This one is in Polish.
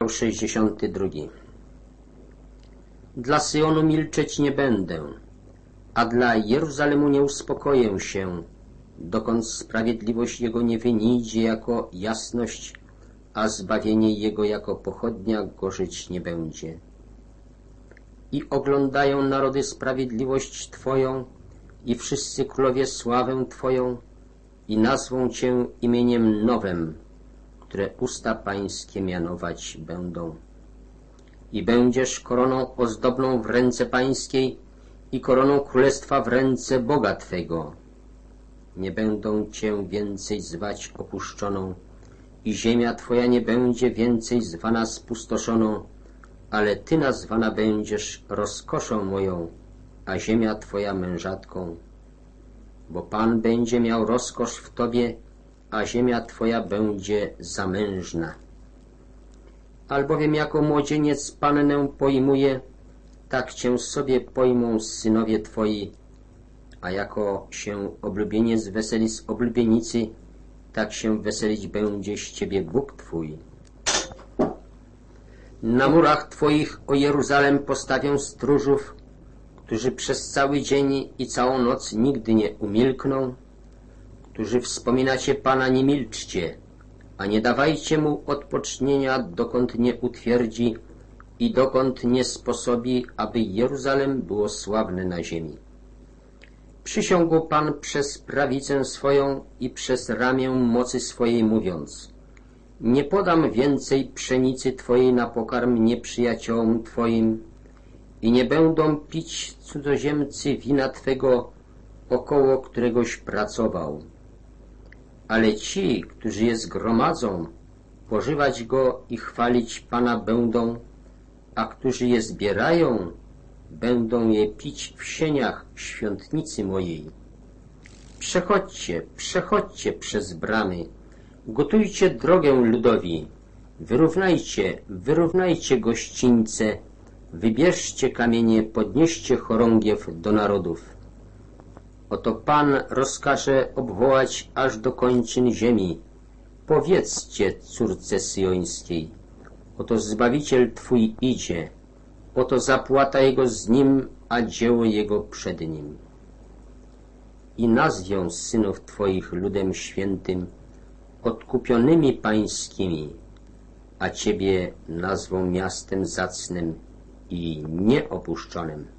Rozdział 62. Dla Syjonu milczeć nie będę, a dla Jeruzalemu nie uspokoję się, dokąd sprawiedliwość jego nie wynidzie jako jasność, a zbawienie jego jako pochodnia gorzyć nie będzie. I oglądają narody sprawiedliwość Twoją i wszyscy królowie sławę Twoją i nazwą Cię imieniem nowym, które usta pańskie mianować będą. I będziesz koroną ozdobną w ręce pańskiej i koroną królestwa w ręce Boga Twego. Nie będą Cię więcej zwać opuszczoną i ziemia Twoja nie będzie więcej zwana spustoszoną, ale Ty nazwana będziesz rozkoszą moją, a ziemia Twoja mężatką. Bo Pan będzie miał rozkosz w Tobie, a ziemia Twoja będzie zamężna. Albowiem jako młodzieniec Pannę pojmuje, tak Cię sobie pojmą synowie Twoi, a jako się oblubieniec weseli z oblubienicy, tak się weselić będzie z Ciebie Bóg Twój. Na murach Twoich, o Jeruzalem, postawię stróżów, którzy przez cały dzień i całą noc nigdy nie umilkną, którzy wspominacie Pana, nie milczcie, a nie dawajcie Mu odpocznienia, dokąd nie utwierdzi i dokąd nie sposobi, aby Jeruzalem było sławne na ziemi. Przysiągł Pan przez prawicę swoją i przez ramię mocy swojej, mówiąc: nie podam więcej pszenicy Twojej na pokarm nieprzyjaciołom Twoim i nie będą pić cudzoziemcy wina Twego, około któregoś pracował. Ale ci, którzy je zgromadzą, pożywać go i chwalić Pana będą, a którzy je zbierają, będą je pić w sieniach świątnicy mojej. Przechodźcie, przechodźcie przez bramy, gotujcie drogę ludowi, wyrównajcie gościńce, wybierzcie kamienie, podnieście chorągiew do narodów. Oto Pan rozkaże obwołać aż do kończyn ziemi. Powiedzcie córce syjońskiej: oto Zbawiciel Twój idzie, oto zapłata Jego z Nim, a dzieło Jego przed Nim. I nazwią synów Twoich ludem świętym, odkupionymi pańskimi, a Ciebie nazwą miastem zacnym i nieopuszczonym.